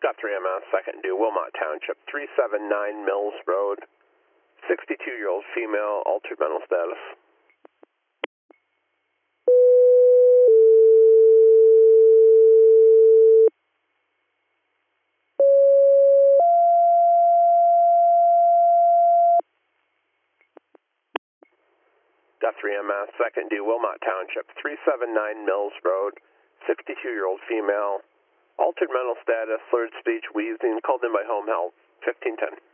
3 MS, second due, Wilmot Township, 379 Mills Road, 62-year-old female, altered mental status. Death 3 MS, second due, Wilmot Township, 379 Mills Road, 62-year-old female, altered mental status, slurred speech, wheezing, called in by home health, 1510.